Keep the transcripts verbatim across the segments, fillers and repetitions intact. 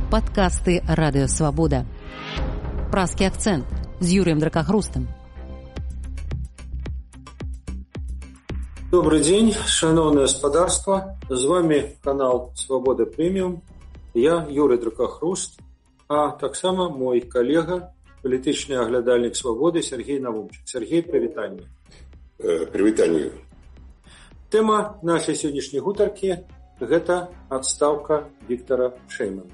Падкасты Радыёвабода. Празкі акцэнт з Юрыем Дракахрустам. Добрый день, шановное господарство. С вами канал Свобода Премиум. Я Юрий Дракахруст, а так само мой коллега, политичный оглядальник Свободы Сергей Навумчик. Сергей, привитание. Э, привитание. Тема нашей сегодняшней гутарки – это отставка Віктора Шэймана.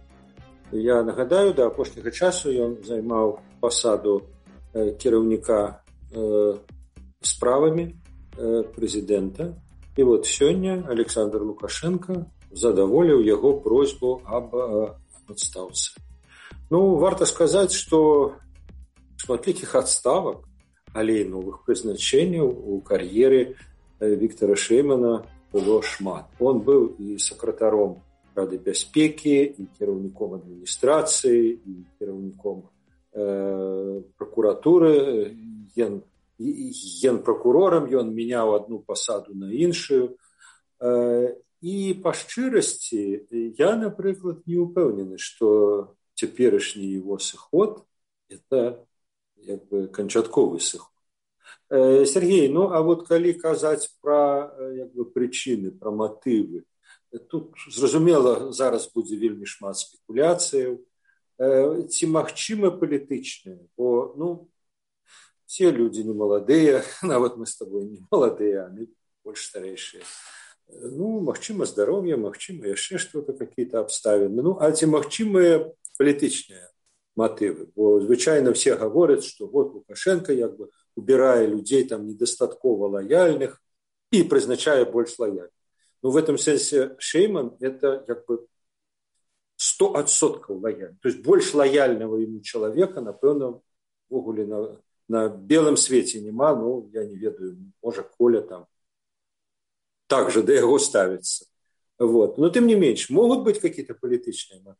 Я нагадаю, до апошняга часу ён займаў пасаду э, кіраўніка э, справамі э, прэзідэнта. І вот сёння Александр Лукашенко задаволіў яго просьбу аб э, адстаўцы. Ну, варта сказаць, што шматлікіх адставак, але і новых прызначэнняў у кар'еры Віктора Шэймана было шмат. Он быў і сакратаром Рады бяспекі, і кіраўніком адміністрацыі, і кіраўніком э, пракуратуры, ген, генпракурорам, ён мяняў адну пасаду на іншую. Э, і па шчырасці я, напрыклад, не ўпэўнены, што цяперашні его сыход – это як бы канчатковы сыход. Сергей, ну а вот калі казаць пра як бы прычыны, пра матывы, тут зразумела зараз будзе вельмі шмат спекуляцыяў. Ці магчыма палітычныя, бо ну все людзі не маладыя, нават мы з тобой не маладыя, а мы больш старэйшыя. Ну, магчыма здароўе, магчыма яшчэ што-то, какие-то абставіны. Ну, а ці магчымыя палітычныя матывы? Бо звычайна все гавораць, што вот Лукашенко як бы убирая людей там недостатково лояльных и призначая больше лояльных. Но в этом смысле Шэйман это как бы сто адсоткаў лояльный. То есть больше лояльного ему человека, напевно, в огуле на, на белом свете нема, ну, я не ведаю, может, Коля там также до его ставится. Вот. Но тем не меньше, могут быть какие-то политические мотивы?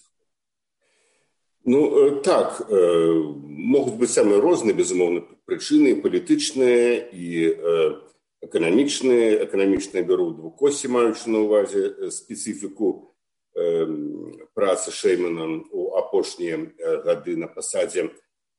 Ну, так, могуць быць самыя розныя, безумоўна, прычыны, палітычныя і эканамічныя. Эканамічныя бяру ў двукосці, маючы на ўвазе спецыфіку працы Шэймана ў апошнія гады на пасадзе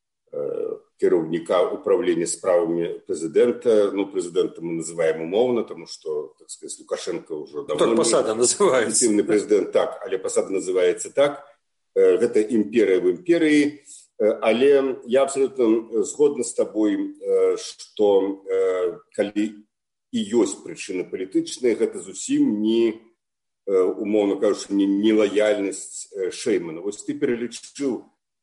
кіраўніка управлення справамі прэзідэнта. Ну, прэзідэнта мы называем умоўна, таму што, так сказаць, Лукашенко ўжо давно... Так пасада называецца. Эфектыўны прэзідэнт, так, але пасада называецца так. Гэта імперыя в імперыі, але я абсолютно згодны з табой, што калі і ёсць прычыны палітычныя, гэта зусім не, умоўна кажучы, не, не лаяльнасць Шэймана. Вось ты пералічыў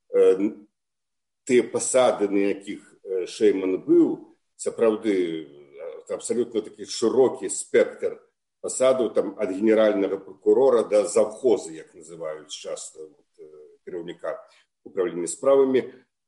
тыя пасады, на якіх Шэйман быў, сапраўды абсолютно такі шырокі спектр пасадаў, там ад генеральнага прокурора да завхоза, як называюць часта кіраўніка управлення справамі.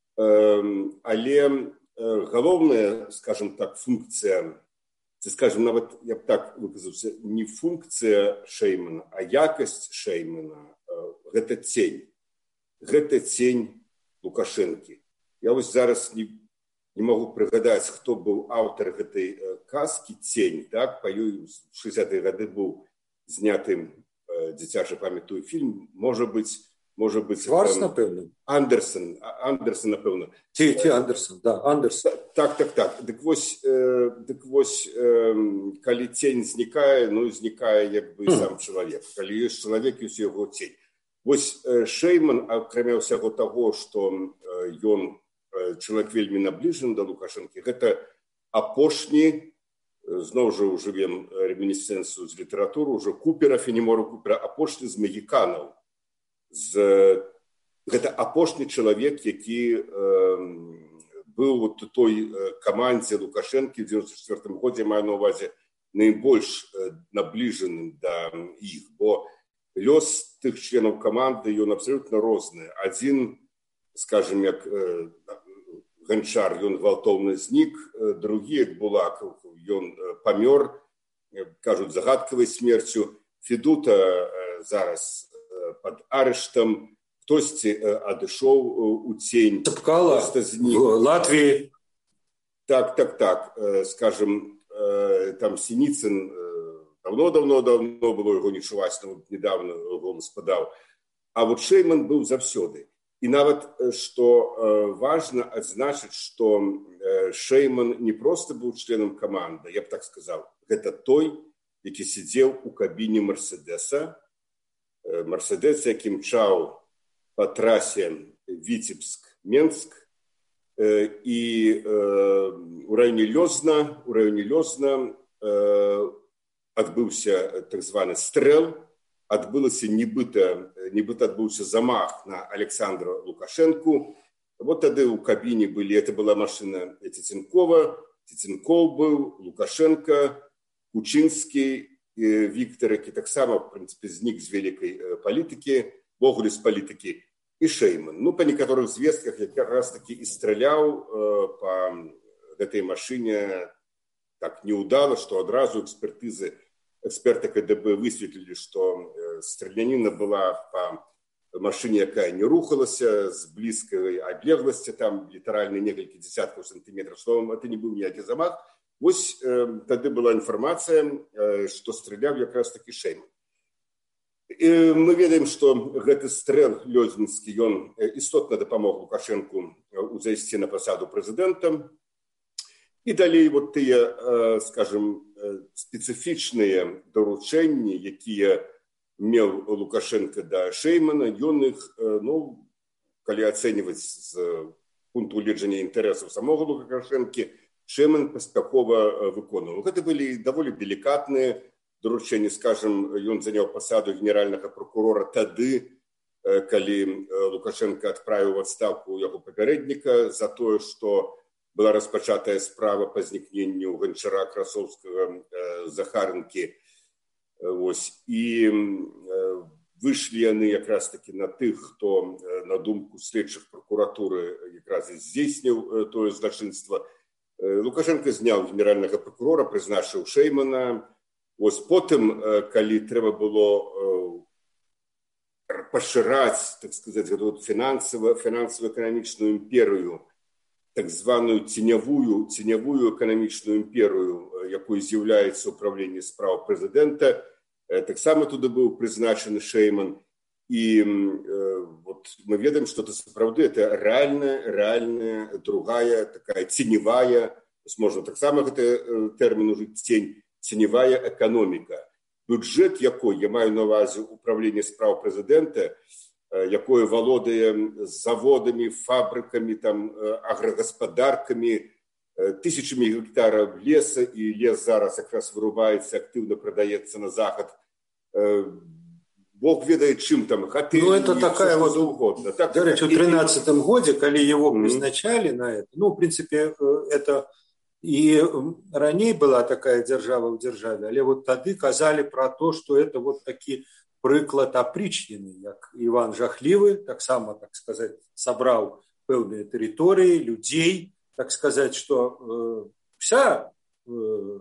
Але галоўная, скажем так, функцыя, ці, скажем, нават, я б так выказаўся, не функцыя Шэймана, а якасць Шэймана – гэта цень. Гэта цень Лукашэнкі. Я вось зараз не, не магу прыгадаць, хто быў аўтар гэтай казкі «Цень». Так? Па ёй у шэсцідзесятыя гады быў зняты, дзіцячы памятаю, фільм. Можа быць, Може бути, Сварц, напевно. Андерсон, Андерсон, напевно. Ті, ті, Андерсон, да, Андерсон. Так, так, так. Так ось, е, так ось е, коли тінь зникає, ну, зникає, якби, mm. сам чоловік. Коли є чоловік, є його тінь. Ось е, Шэйман, окрім всього того, що він е, чоловік вельми наближений до Лукашенки, це апошні, знову ж уживем ремінісценцію з літератури, уже Купера, Фенімора Купера, апошні з магіканів. З, гэта апошні чалавек, які э, быў вот у той э, камандзе Лукашэнкі ў дзевяносто четвёртым годзе, маю на ўвазе, найбольш э, набліжаным да іх, бо лёс тых членаў каманды, ён абсалютна розны. Адзін, скажем, як э, Ганчар, ён гвалтоўна знік, э, другі, як Булакаў, ён э, памёр, э, кажуць, загадкавай смерцю. Федута э, зараз под арештом, хтосьці адышоў у цень. Цапкала в Латвии. Так, так, так. Скажем, там Синицын давно-давно-давно было, его не чуваць, но недавно голос подал. А вот Шейман быў заўсёды. І нават, што важна адзначыць, што Шейман не проста быў членам каманды, я б так сказаў, гэта той, які сидзеў у кабіне Мерседеса, Мерседес, які мчаў па трасе Віцебск-Менск, і у раёне Лёзна, у раёне Лёзна адбыўся так званы стрэл, адбылася нібыта, нібыта адбыўся замах на Александра Лукашенку. Вот тады ў кабіне былі, это была машина Цеценкова, Цеценков быў, Лукашенко, Кучинский, Виктор, які таксама, в принципе, знік з вялікай палітыкі, вогуле з палітыкі, і Шейман. Ну, па некаторых звестках якраз таки і страляў э, па гэтай машыне так неудала, што адразу экспертызы, эксперты КДБ высветлілі, што э, страляніна была па машыне, якая не рухалася, з блізкай адлегласці, там літаральна некалькі дзесяткаў сантыметраў, словом, это не быў ніякі замах. Вось э, тады была інфармацыя, э, што страляў якраз такі Шейман. І мы ведаем, што гэты стрэл лёзнінскі, ён істотна дапамог Лукашенку узайсці на пасаду прэзідэнта. І далей вот тыя, скажем, спецыфічныя даручэнні, якія меў Лукашенко да Шеймана, ён іх, ну, калі ацэньваць з пункту гледжання інтарэсаў самога Лукашэнкі, Шейман паспяхова выконваў. Гэта былі даволі делікатныя даручэнні, скажем, ён заняў пасаду генеральнага прокурора тады, калі Лукашенко адправіў у адстаўку яго папярэдніка за тое, што была распачатая справа па знікненню Ганчара, Красоўскага, Захарынкі. Вось. І выйшлі яны якраз такі на тых, хто на думку следчых прокуратуры якраз і здзейсніў тое злачынства. Лукашенко зняў генеральнага прокурора, прызначыў Шеймана. Вось потым, калі трэба было пашыраць, так сказаць, гэту фінансава-эканамічную імперыю, так званую ценявую, ценявую эканамічную імперыю, якой з'яўляецца ўправленне справ прэзідэнта, таксама туды быў прызначаны Шейман. І вот мы ведаем, што это сапраўды это рэальная, рэальная другая такая ценевая, можна таксама гэты тэрмін ужыць цень, ценевая экономика. Бюджет якой, я маю на увазі управление справ прэзідэнта, якое валодае заводами, фабриками, там, аграгаспадарками, тысячами гектаров леса, и лес зараз якраз вырубаецца, активно продаецца на захад. Бог ведает, чым там хаты. Ну, это такая вот угодно. Так, до речи, в тринадцатом годе, когда его призначали mm-hmm. на это, ну, в принципе, это и раней была такая держава в державе, але вот тады казали про то, что это вот такі прыклад опричнины, як Иван Жахливый, так само, так сказать, собрал пэўныя территории, людей, так сказать, что э, вся э,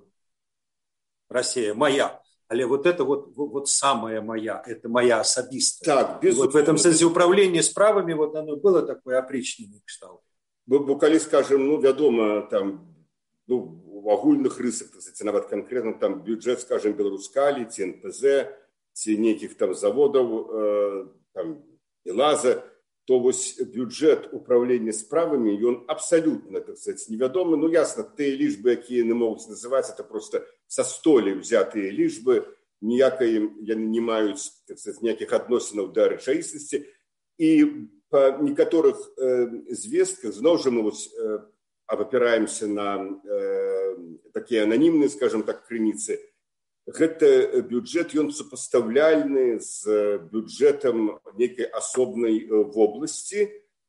Россия моя, але вот это вот, вот самая моя, это моя особистая. Так, безусловно. Вот в этом смысле управление справами, вот оно было такое опричненное кшталт. Бо калі, скажем, ну, вядома, там, ну, в агульных рысах, так сказать, нават конкретно там бюджет, скажем, Беларускалі, ці эн пэ зэ, ці нейкіх там заводаў, э, там, Елаза, то вось бюджет управлення справамі, ён абсалютна, так сказать, невядомы. Ну, ясна, тыя лічбы, якія яны могуць называць, это просто са столі взятыя лічбы, ніякай яны не маюць, так сказать, ніякіх адносінаў да рэчаіснасці. І па некаторых э, звестках, зноў жа мы вось э, абапіраемся на э, такія ананімныя, скажем так, крыніцы. Гэта бюджет, ён супастаўляльны з бюджетам нейкай асобнай вобласці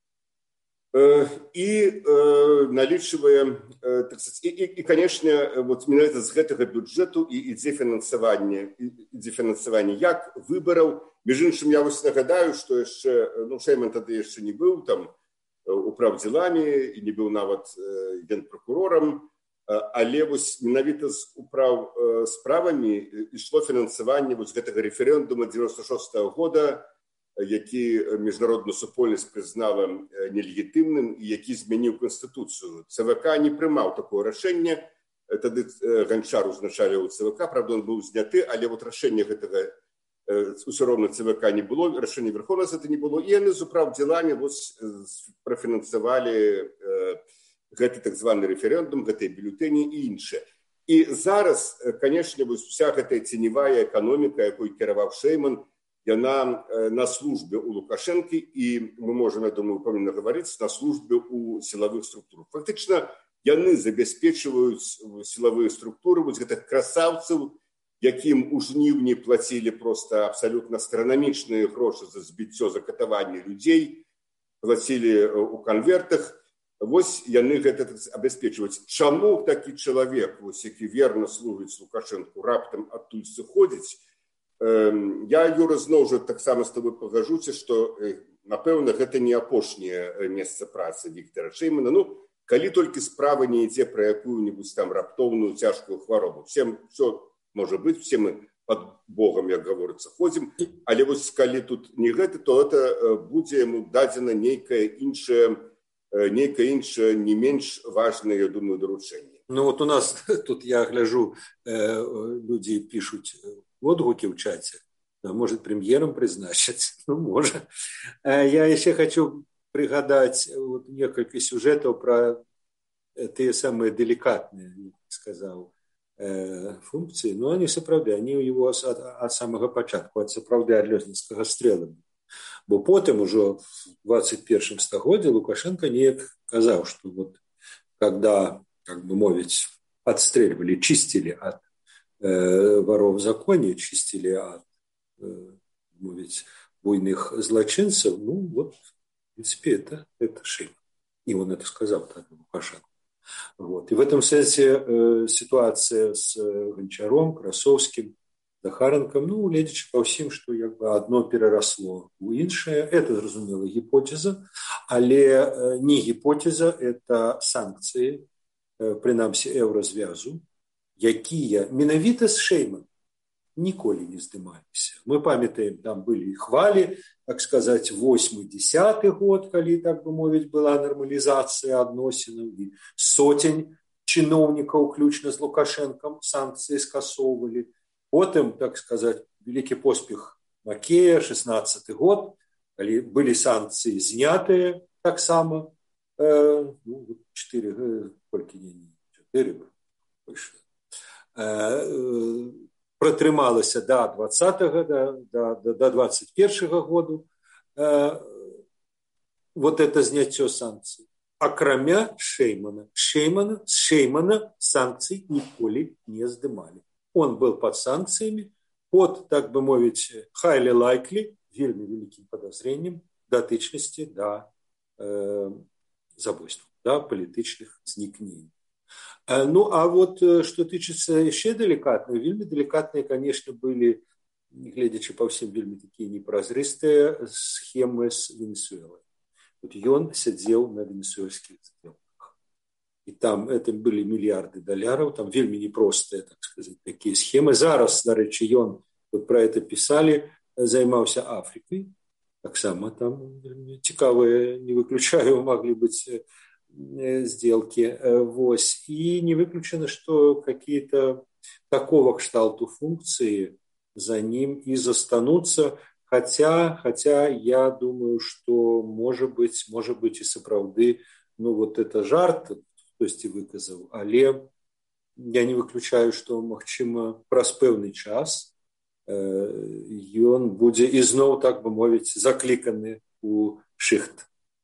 э, і э, налічвае, э, так сказать, і, і, і, канешне, вот менавіта з гэтага бюджэту і ідзе фінансаванне, ідзе фінансаванне як выбараў. Між іншым, я вось нагадаю, што яшчэ, ну, Шейман тады яшчэ не быў там управдзеламі і не быў нават э, генпракурорам, але вось менавіта з управ справамі ішло фінансаванне вось гэтага рэферэндума дзевяносто шостага года, які міжнародная супольнасць прызнала нелегітымным і які змяніў канстытуцыю. ЦВК не прымаў такое рашэнне, тады Ганчар узначаліў ЦВК, правда, он быў зняты, але вот рашэнне гэтага ўсё роўна ЦВК не было, рашэння Верховнага Суда не было, і яны з управдзеламі прафінансавалі гэты так званы рэферэндум, гэтыя бюлетэні і іншае. І зараз, канешне, вся гэтая ценевая эканоміка, якой кіраваў Шейман, яна на службе у Лукашэнкі, і мы можам, я думаю, павінна гаварыць, на службе у сілавых структурах. Фактычна, яны забяспечваюць сілавыя структуры вось гэтых красавцаў, якім у жніўні плацілі проста абсалютна астранамічныя грошы за збіццё, за катаванне людзей, плацілі ў канвертах. Вось яны гэта абяспечваюць. Чаму такі чалавек, вось, які верна служыць Лукашэнку, раптам адтуль сыходзіць? Я, Юра, зноў жа таксама з тобой пагажуся, што, напэўна, гэта не апошняе месца працы Віктара Шеймана. Ну, калі толькі справа не ідзе пра якую-небудзь там раптоўную цяжкую хваробу. Всем все можа быць, все мы пад Богом, як гаворыцца, ходзім, але вось калі тут не гэта, то это будзе яму дадзена нейкае іншае, нейкае іншае не менш важнае, я думаю, даручэнне. Ну вот у нас тут, я гляжу, люди пишут отгуки в чате, может премьером призначить, ну может. Я еще хочу пригадать вот несколько сюжетов про те самые деликатные, сказал, функции, но они сапраўды, они у его от, от самого початку, от сапраўды от Лёзнінскага стрела. Бо потом уже в двадцать первом стагоддзі Лукашенко неяк казаў, что вот когда, как бы мовить, отстреливали, чистили от э, воров в законе, чистили от, э, мовить, буйных злочинцев, ну вот, в принципе, это, это Шейман. И он это сказал тогда Лукашенко. Вот. И в этом смысле э, ситуация с э, Гончаром, Красовским, Захаренком, ну, гледзячы па ўсім, што як бы адно перарасло у іншае. Это, зразумела, гіпотэза, але э, не гіпотэза, это санкцыі, э, прынамсі еўразвязу, якія менавіта з Шейманом ніколі не здымаліся. Мы памятаем, там былі хвалі, так сказаць, восьмы-дзесяты год, калі, так бы мовіць, была нармалізацыя адносінаў, і сотень чыноўнікаў, включна з Лукашэнкам, санкцыі скасоўвалі. Потым, так сказаць, вялікі поспех Макея, шестнадцаты год, калі былі санкцыі знятыя, таксама, э, ну, чатыры, э, колькі не, чатыры, больше, э, э, пратрымалася да двадцатага, да, да, да двадцать першага году э, вот это зняццё санкцый. Акрамя Шеймана, Шеймана, Шеймана санкций ніколі не здымалі. Он был под санкциями, под, так бы мовить, highly likely, вельми великим подозрением дотычности до э, забойств, до политичных зникнений. Э, ну, а вот что тычется еще деликатно, вельми деликатные, конечно, были, глядячи по всем, вельми такие непрозрыстые схемы с Венесуэлой. Вот он сидел на венесуэльских сделках. И там это были миллиарды долларов, там вельми непростые, так сказать, такие схемы. Зараз, до речі, он, вот про это писали, займаўся Африкой. Так само там цікавые, не выключаю, могли быть сделки. Вось. И не выключено, что какие-то такого кшталту функции за ним и застанутся. Хотя, хотя я думаю, что может быть, может быть и сапраўды, ну вот это жарт, хтосьці выказаў, але я не выключаю, што, магчыма, праз пэўны час ён э, будзе ізноў, так бы мовіць, закліканы у шыхт.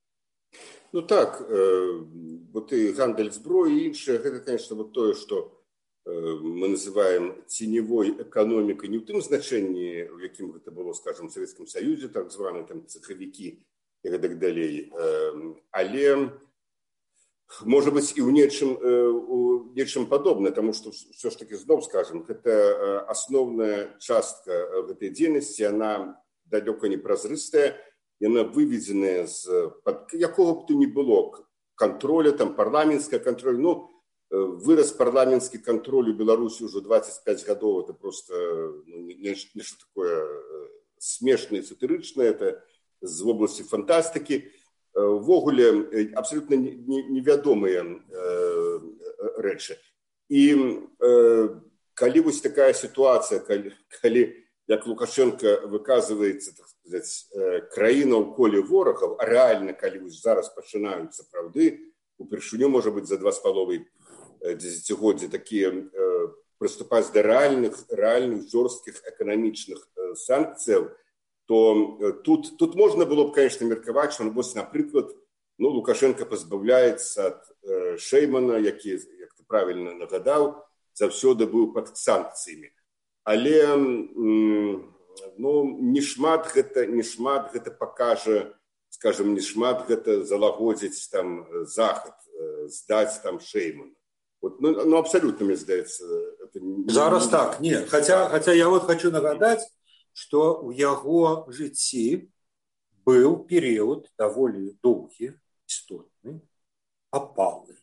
Ну так, э, вот і гандаль зброі і іншае, гэта, конечно, вот тое, што э, мы называем ценевой эканомікай, не ў тым значэнні, у якім гэта было, скажем, в Савецкім Саюзе, так званыя там цэхавікі і гэтак далей, э, але может быть, и в нечем, в нечем подобное, потому что все ж таки, снова скажем, это основная частка этой деятельности, она далеко не прозрыстая, и она выведенная из какого бы то ни было контроля, там, парламентского контроля. Ну, вырос парламентский контроль у Беларуси уже двадцать пять годов, это просто ну, нечто такое смешное, сатиричное, это из области фантастики. Ввогуле абсолютно невядомыя э, рэчы. І э, калі вось такая сітуацыя, калі, калі як Лукашенко выказваецца, так сказаць, краіна ў коле ворагаў, а рэальна, калі зараз пачынаюцца сапраўды, упершыню, можа быць, за два з паловай дзесяцігоддзя такія прыступаць да рэальных, рэальных жорсткіх эканамічных санкцыяў, то тут, тут можна было б, конечно, меркаваць, што, вось, напрыклад, ну, Лукашенко пазбаўляецца ад э, Шеймана, які, як ты правільна нагадаў, заўсёды быў пад санкцыямі. Але ну, не шмат гэта, не шмат гэта пакажа, скажем, не шмат гэта залагодзіць там захад, здаць там Шеймана. Вот, ну, ну, абсолютно, мне здаецца. Это не... Зараз так, не. Хотя, хотя я вот хочу нагадаць, што ў яго жыцці быў перыяд даволі доўгі, істотны, апалы.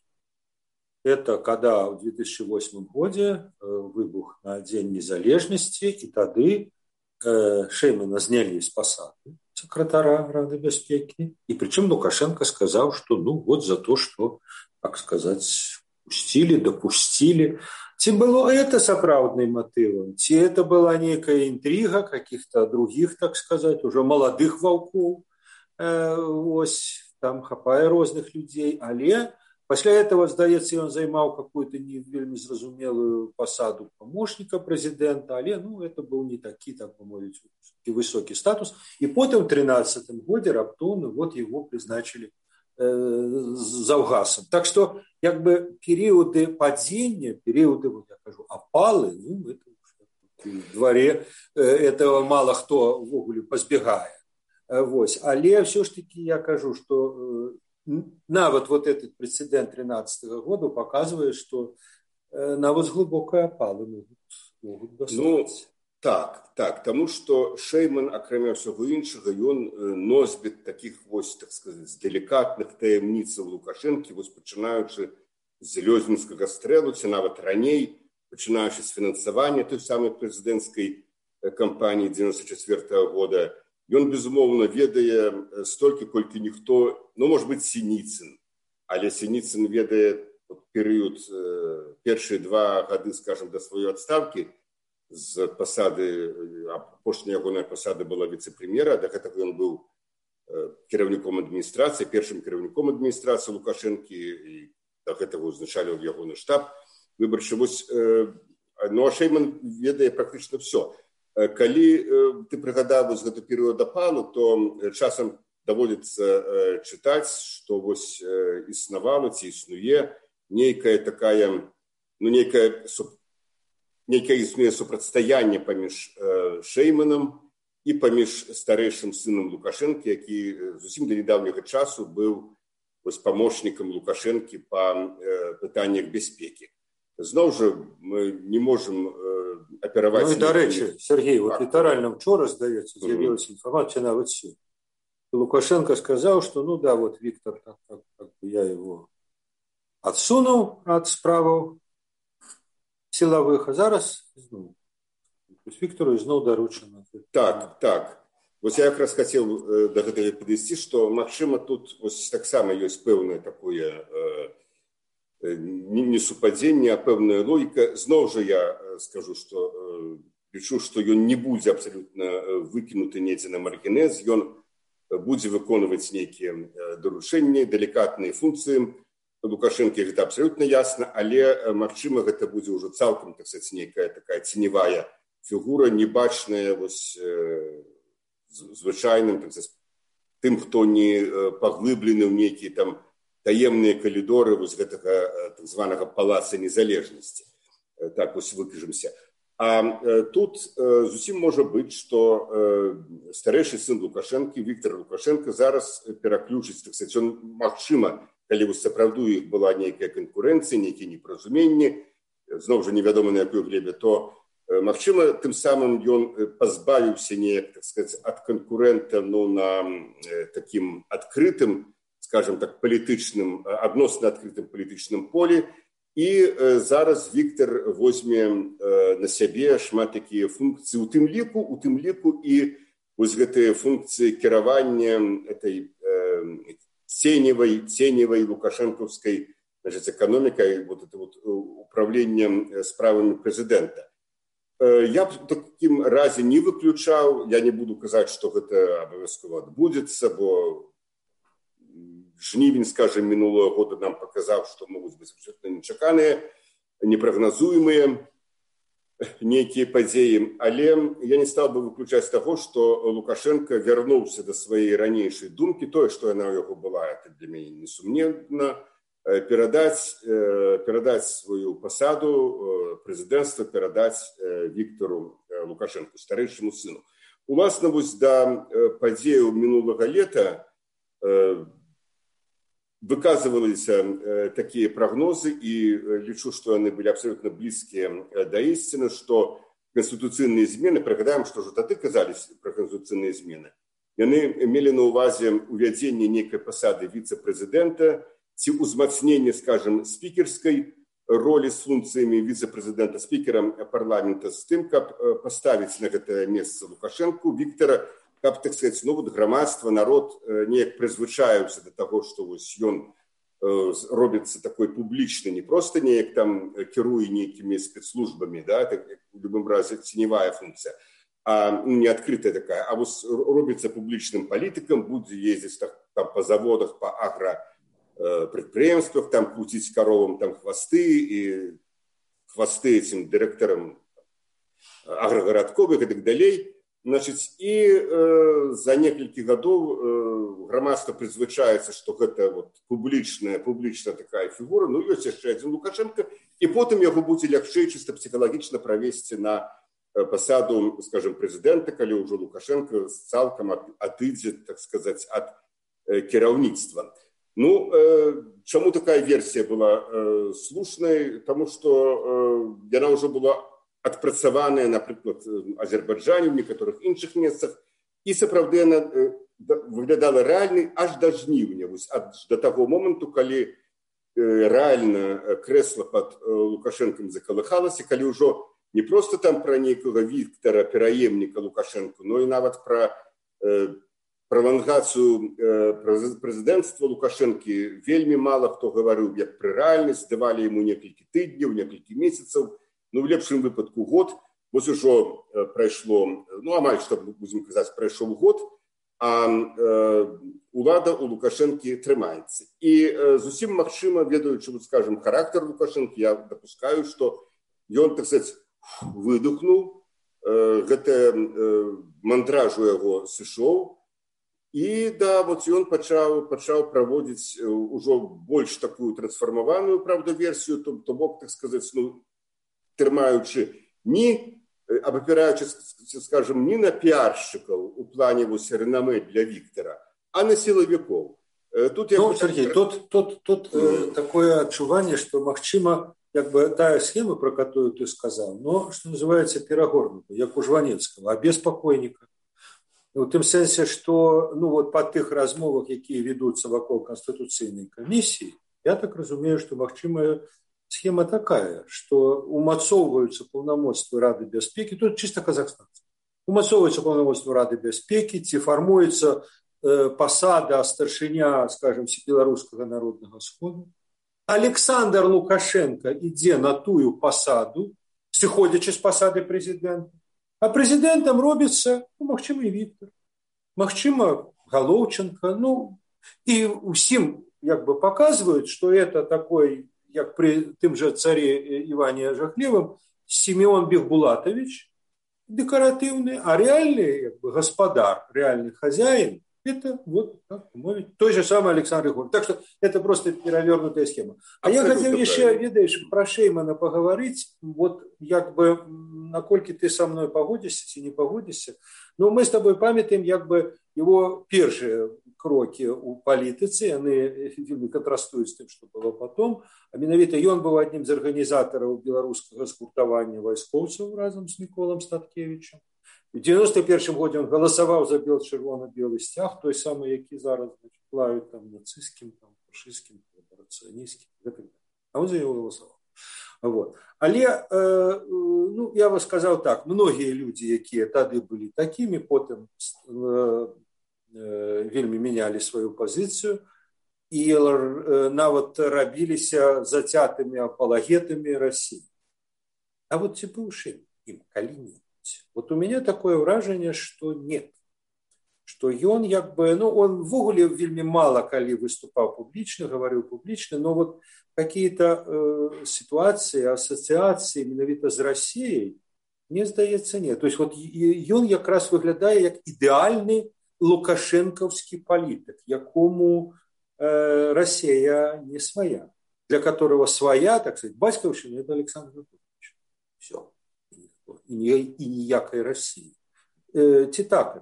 Это когда в две тысячи восьмом году выбух на День незалежности, и тады э, Шеймана знялі з пасады секретара Рады бяспекі. И причем Лукашенко сказал, что ну вот за то, что, так сказать, пустили, допустили. Ці было это сапраўдным мотивом, ці это была некая интрига каких-то других, так сказать, уже молодых волков, э, ось, там хапае розных людей, але пасля этого, здаецца, ён займаў какую-то не вельмі зразумелую посаду помощника президента, але ну, это был не такі, так бы мовіць, высокі статус. И потом в тринадцатом году раптоўна вот его призначили э, заўгасам. Так что, как бы, периоды падения, периоды, вот я кажу, опалы, ну, это в дворе э, этого мало кто ввогуле пазбегае. Вось. Але все ж таки я кажу, что э, нават вот этот прецедент тринадцатого года показывает, что э, нават глубокие опалы могут, могут достать. Ну, так, так, тому что Шейман, акрамя всего іншага, ён носьбіт таких, вось, так сказать, деликатных таямніцаў Лукашэнкі, вось, пачынаючы з Лёзінскага стрэлу, ці нават раней, пачынаючы з фінансавання той самой прэзідэнцкай кампаніі девяносто четвёртого года, ён, безумоўна, ведае столькі, колькі ніхто, ну, может быть, Синіцын, але Синіцын ведае перыяд, э, першыя два гады, скажем, да сваёй адстаўкі з пасады, апошняя ягоная пасада была віцэ-прэм'ера, да гэтага ён быў э, кіраўніком адміністрацыі, першым кіраўніком адміністрацыі Лукашэнкі, і да гэтага узначаліў ягоны штаб выбарчы. Вось, э, ну, а Шейман ведае практычна ўсё. Калі э, ты прыгадаў вось гэты перыяд апалу, то часам даводзіцца э, чытаць, што вось э, існавала ці існуе нейкая такая, ну, нейкая, суп, нейкае існуе супрацьстаянне паміж э, Шейманам і паміж старэйшым сынам Лукашэнкі, які зусім да нядаўняга часу быў вось памочнікам Лукашэнкі па э, пытаннях бяспекі. Зноў жа мы не можам э, апераваць... Ну и, до речи, Сергей, вот литерально вчера, сдается, з'явилась информация на вот все. Лукашенко сказал, что, ну да, вот Виктор, как, как, как бы я его отсунул от справов силовых, а зараз изну. То есть Виктору изну доручено. Так, так. Вот я как раз хотел э, до этого подвести, что, магчыма, тут вот так само есть пэўнае такое... Э, не супадзенне, а пэўная логіка. Зноў жа я скажу, што э, лічу, што ён не будзе абсалютна выкінуты недзе на маргінез, ён будзе выконваць нейкія даручэнні, далікатныя функцыі Лукашэнкі, гэта абсалютна ясна, але, магчыма, гэта будзе ўжо цалкам, так сказаць, нейкая такая ценевая фігура, небачная вось э, звычайным, так сказаць, тым, хто не паглыблены ў нейкія там таемныя калідоры вось гэтага так званага палаца незалежнасці. Так вось выкажемся. А э, тут э, зусім можа быць, што э, старэйшы сын Лукашэнкі, Віктор Лукашенко, зараз пераключыць, так сказаць, он, магчыма, калі вось сапраўду іх была нейкая канкурэнцыя, нейкія непаразуменні, зноў жа невядома на якой глебе, то э, магчыма, тым самым ён пазбавіўся неяк, так сказаць, ад канкурэнта, ну, на э, такім адкрытым, скажем так, палітычным, адносна адкрытым палітычным полі, і э, зараз Віктор возьме э, на сябе шмат такія функцыі, у тым ліку, у тым ліку і вось гэтыя функцыі кіравання этой э, ценевай, ценевай лукашэнкаўскай, значит, эканомікай, вот это вот управленнем справамі прэзідэнта. Я б в такім разе не выключаў, я не буду казаць, што гэта абавязкова адбудзецца, бо жнівень, скажем, мінулого года нам паказаў, што могуць быць абсолютна нечаканыя, непрагназуемыя нейкія падзеі, але я не стаў бы выключаць таго, што Лукашенко вярнуўся да сваёй ранейшай думкі, тое, што яна ў яго была, это для мяне несумненна, перадаць, перадаць сваю пасаду прэзідэнцтва, перадаць Віктору Лукашенку, старэйшаму сыну. Уласна, вось да падзеяў мінулага лета выказываліся такія прагнозы, і лічу, што яны былі абсолютна блізкія да ісціны, што канстытуцыйныя змены, прыгадаем, што ўжо тады казаліся пра канстытуцыйныя змены, яны мелі на ўвазе увядзенне нейкай пасады віцэ-прэзідэнта ці ўзмацненне, скажем, спікерскай ролі з функцыямі віцэ-прэзідэнта, спікерам парламента, з тым, каб паставіць на гэтае месца Лукашенку, Віктора, каб, так сказать, ну, вот грамадства, народ неяк прызвычаюцца да таго, што вось ён робіцца такой публічны, не проста неяк там кіруе нейкімі спецслужбамі, да, так, у любым разе ценевая функцыя, а ну, не адкрытая такая, а вось робіцца публічным палітыкам, будзе ездзіць так, там па заводах, па аграпрадпрыемствах, там круціць каровам там хвасты і хвасты этим дырэктарам аграгарадковых і так далей. Значыць, і э, за некалькі гадоў э, грамадства прызвычаецца, што гэта вот, публічная, публічная такая фігура, ну ёсць яшчэ адзін Лукашенко, і потым яго будзе лягчэй чыста псіхалагічна правесці на э, пасаду, скажем, прэзідэнта, калі ўжо Лукашенко цалкам адыдзе, так сказаць, ад э, кіраўніцтва. Ну, э, чаму такая версія была э, слушнай? Таму што э, яна ўжо была адпрацаваная, напрыклад, Азербайджане, в некаторых іншых месцах, і сапраўды яна выглядала рэальнай аж да жніўня, аж да таго моманту, калі рэальна крэсла пад Лукашэнкам закалыхалася, калі ўжо не проста там пра нейкага Віктара, пераемніка Лукашэнку, но і нават пра пралангацыю прэзідэнцтва Лукашэнкі вельмі мала хто гаварыў, як пры рэальнасць, давалі яму некалькі тыдняў, некалькі месяцаў, ну, в лепшым выпадку год, вось ужо прайшло, ну, амаль што, будзем казаць, прайшоў год, а э, улада у Лукашэнкі трымаецца. І э, зусім магчыма, ведаючы, вот, скажем, характар Лукашэнкі, я дапускаю, што ён, так сказаць, выдохнуў, э, гэта э, мандраж у яго сышоў, і, да, вот ён пачаў, пачаў праводзіць ужо больш такую трансфармаваную, правда, версію, то, то бок, так сказаць, ну, трымаючы не, абапіраючы, скажем, не на піаршчыкаў у плане вось рэнамэ для Віктора, а на сілавікоў. Тут, ну, Сергей, тут, тут, тут mm. э, такое адчуванне, што, магчыма, як бы тая схема, про которую ты сказаў, но, што называецца, перагорнута, як у Жванецкага, а без пакойніка. У тым сэнсе, што, ну, вот па тых размовах, якія ведуцца вакол канстытуцыйнай камісіі, я так разумею, што, магчыма, схема такая, что умацоўваюцца паўнамоцтвы Рады бяспекі, тут чисто казахстанцы, умацоўваюцца паўнамоцтвы Рады бяспекі, ці фармуецца э, пасада старшыня, скажем, беларускага народнага сходу. Александр Лукашенко ідзе на тую пасаду, сыходзячы з пасады прэзідэнта, а прэзідэнтам робіцца, ну, магчыма, і Віктор, магчыма, Галоўченко, ну, і ўсім як бы паказваюць, што это такой, як при тым жа царе Іване Жахлевым, Сімеон Бехбулатович, декоративный, а реальный як бы, господар, реальный хозяин, это вот, как мовить, той же самый Александр Григорьевич. Так что это просто перевернутая схема. А абсолютно я хотел еще, видишь, про Шеймана поговорить, вот как бы, накольки ты со мной погодишься, ці не погодишься, но мы с тобой памятаем, как бы, его первые кроки у палітыцы, яны вельмі кантрастуюць з тым, што было потом. А менавіта ён быў аднім з арганізатараў беларускага згуртавання вайскоўцаў разам з Міколам Статкевічем. У девяносто первом годзе он галасаваў за бел-чырвона-белы сцяг, той самы, які зараз плаваюць там нацысцкім, там фашысцкім, колабарацыянісцкім, а он за яго галасаваў. Вот. Але э, ну, я вам сказаў так, многія людзі, якія тады былі такімі, потым э, вельмі менялі сваю пазіцыю і э, нават рабіліся зацятымі апалагетамі Расіі. А вот ці быў Шейман? им калі-небудзь? Вот у меня такое ўражанне, што нет. Што ён як бы, ну, он ввогуле вельмі мала калі выступаў публічна, гаварыў публічна, но вот какие-то э, ситуации, ассоциации менавіта з Россией, мне здаецца, нет. То есть вот ён якраз выглядае як ідэальны лукашэнкаўскі палітык, якому э, Россия не своя, для которого своя, так сказать, бацькаўшчына — это Александр Григорьевич. Все. И, не, и ніякай России. Э, ці так?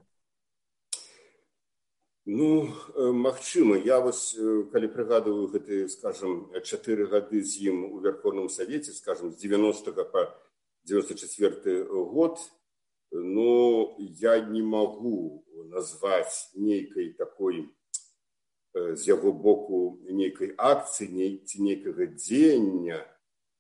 Ну, магчыма, я вось, калі прыгадываю гэтыя, скажем, чатыры гады з ім у Верховным Савеце, скажем, з девяностого по девяносто четвёрты год, ну, я не могу назваць нейкай такой з яго боку нейкай акцыі ці нейкага дзеяння,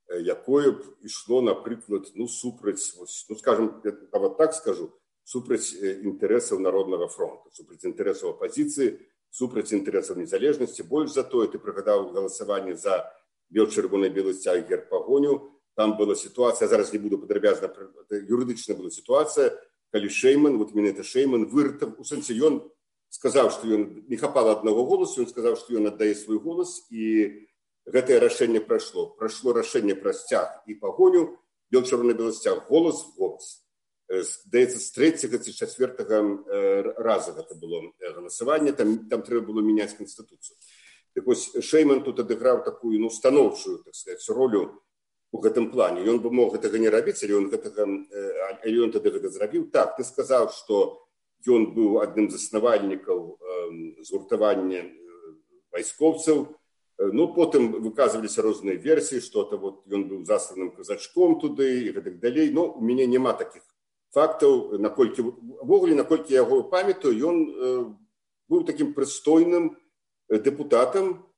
якое б ішло, напрыклад, ну, супраць, ну, скажем, я вот так скажу, супраць інтарэсаў Народнага фронту, супраць інтарэсаў апазіцыі, супраць інтарэсаў незалежнасці. Больш за тое, ты прыгадаў галасаванне за бел-чырвона-белы сцяг герб пагоню. Там была сітуацыя, зараз не буду падрабязна, юрыдычна была сітуацыя, калі Шейман, вот менавіта Шейман, выратав, у сэнсе ён сказаў, што ён не хапала аднаго голасу, ён сказаў, што ён аддае свой голас, і гэтае рашэнне прайшло. Прайшло рашэнне пра сцяг і пагоню, бел-чырвона-белы сцяг, голас в голас. Здаецца, з трэцяга ці чацвёртага раза гэта было галасаванне, там, там трэба было мяняць канстытуцыю. Так вось, Шейман тут адыграў такую, ну, станоўчую, так сказаць, ролю у гэтым плане. Ён бы мог гэтага не рабіць, але ён, гэтага, але ён тады гэта зрабіў. Так, ты сказаў, што ён быў адным з заснавальнікаў згуртавання вайскоўцаў. Ну, потым выказваліся розныя версіі, што вот ён быў засланым казачком туды і гэтак далей. Но у мяне няма такіх фактаў, наколькі, ввогуле, наколькі я яго памятаю, ён э, быў такім прыстойным дэпутатам,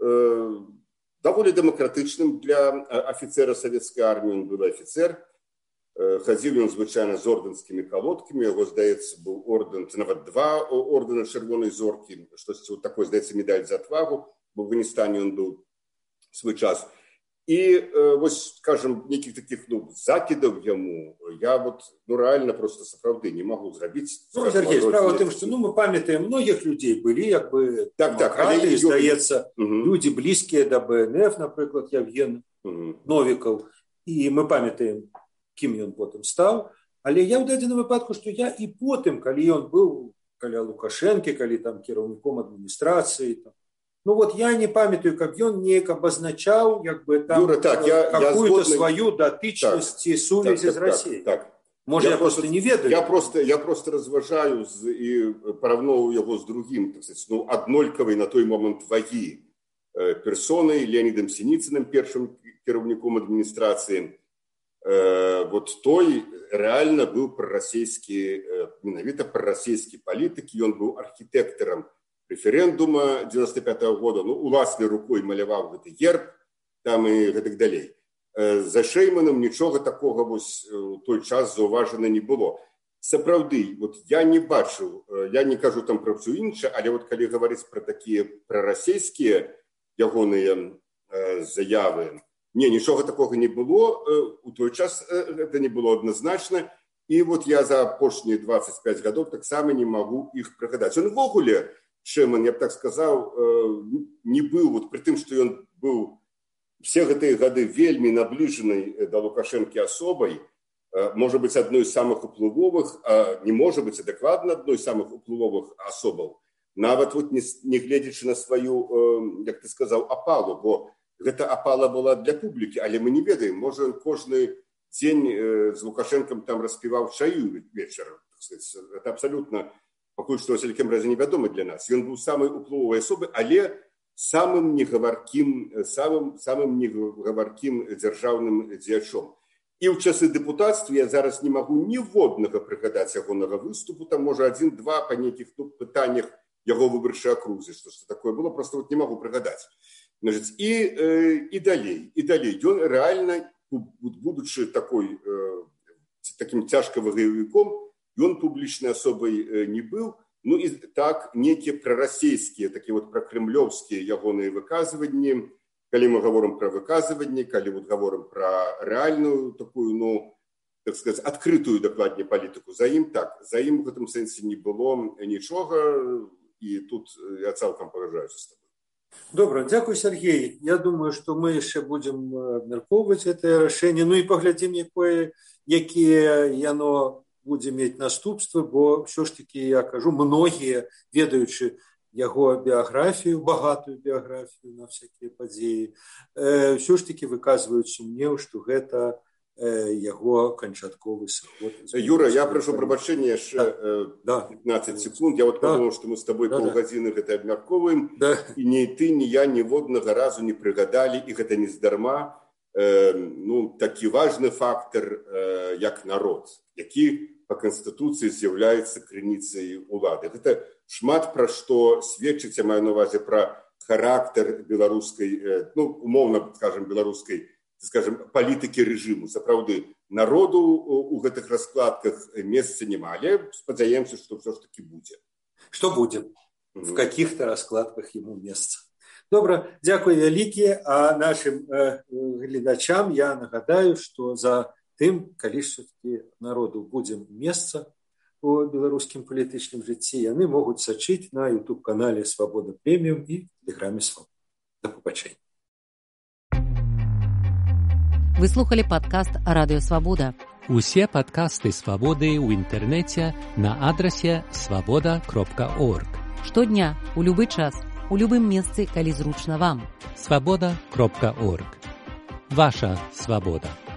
э, даволі дэмакратычным для афіцэра савецкай арміі. Ён быў афіцэр, э, хадзіў ён звычайна з ордэнскімі калодкамі, яго, здаецца, быў ордэн, ці нават два ордэна чырвонай зоркі, штосьці вот такое, здаецца, медаль за отвагу. В Афганістане ён быў свой час. І э, вось, скажем, нейкіх таких, ну, закидаў яму я вот, ну, реально просто сапраўды не могу зрабіць. Ну, Сергей, справа в тым, што, ну, мы памятаем, многіх людзей былі, як бы, так, демократы, так, здаецца, угу. Людзі блізкія да БНФ, напрыклад, Евген угу. Новікаў, і мы памятаем, кім ён потым стаў. Але я ў дадзеным выпадку, што я і потым, калі ён быў каля Лукашэнкі, калі там кіраўніком адміністрацыі, там, ну вот я не памятаю, как ён неяк обозначал, как бы там Юра, так, я, какую-то я згодны... свою дотычность и сувязь так, с Россией. Так, так. Может, я, я просто, просто не ведаю. Я просто, я просто разважаю з, і параўноўваю яго з другим, так сказать, ну, аднолькавай на той момент вагі э, персонай, Леонидом Синицыным, першым кіраўніком адміністрацыі. Э, вот той реально быў прарасійскі, э, менавіта прарасійскі палітык, ён быў архітэктарам референдума девяносто пятого года, ну, уласнай рукой маляваў гэты герб, там і гэтак далей. За Шейманом нічога такога вось у той час заўважана не было. Сапраўды, вот я не бачыў, я не кажу там пра ўсё іншае, але вот калі гаварыць пра такія прарасійскія ягоныя э, заявы, не, нічога такога не было, э, у той час э, гэта не было адназначна, і вот я за апошнія двадцать пять гадоў таксама не магу іх прыгадаць. Он ввогуле, Шейман, я б так сказаў, не быў, вот пры тым, што ён быў все гэтыя гады вельмі набліжанай да Лукашэнкі асобай, можа быць адной з самых уплывовых, не можа быць, а дакладна адной з самых уплывовых асобаў, нават вот не, не гледзячы на сваю, як ты сказаў, апалу, бо гэта апала была для публікі, але мы не ведаем, можа ён кожны дзень з Лукашэнкам там распіваў чаю вечарам, это абсалютна пакуль што ў сялякім разе невядома для нас. Ён быў самай уплывовай асобай, але самым негаваркім, самым, самым негаваркім дзяржаўным дзеячом. І ў часы дэпутацтва я зараз не магу ніводнага прыгадаць ягонага выступу, там можа адзін-два па нейкіх ну, пытаннях яго выбарчай акрузе, што ж такое было, просто вот не магу прыгадаць. Значит, і, э, і далей, і далей. Ён рэальна, будучы такой, э, такім цяжкавагаевіком, ён публічнай асобай не быў, ну і так некія прарасійскія, такія вот пракрэмлёўскія ягоныя выказванні, калі мы гаворым пра выказванні, калі вот гаворым пра рэальную такую, ну, так сказать, адкрытую дакладней палітыку. За ім так, за ім у гэтым сэнсе не было нічога, і тут я цалкам пагаджаюся з тобой. Добра, дзякуй, Сергей. Я думаю, што мы яшчэ будзем абмяркоўваць гэтае рашэнне, ну і паглядзім, якое, якія яно будзе мець наступствы, бо ўсё ж такі, я кажу, многія, ведаючы яго біяграфію, багатую біяграфію на всякія падзеі, э, ўсё ж такі выказваюць сумнеў, што гэта э, яго канчатковы сыход. Юра, я прошу прабачэння яшчэ да. пятнадцать секунд. Я вот да. подумал, што мы з табой да, паўгадзіны да. гэта абмярковаем, да. і ні ты, ні я ніводнага разу не прыгадалі, і гэта не здарма, э, ну, такі важны фактар, э, як народ, які па Канстытуцыі з'яўляецца крыніцай улады. Гэта шмат пра што сведчыць, я маю на ўвазе пра характар беларускай, ну, умоўна, скажем, беларускай, скажем, палітыкі рэжыму. Сапраўды, народу у гэтых раскладках месца няма, але спадзяемся, што ўсё ж такі будзе. Што будзе? Mm-hmm. В каких-то раскладках яму месца. Добра, дзякуй вялікі, а нашым э, гледачам я нагадаю, што за тым, калі ж все-таки народу будзе месца у беларускім палітычным жыцці, яны могуць сачыць на ютуб-канале «Свабода Прэміум» і тэлеграме «Свабода». До побачення. Вы слухали падкаст «Радыё Свабода». Усе падкасты «Свабоды» ў інтэрнэце на адрасе свабода кропка орг. Штодня, у любы час, у любым месцы, калі зручна вам. свабода кропка орг. Ваша свабода.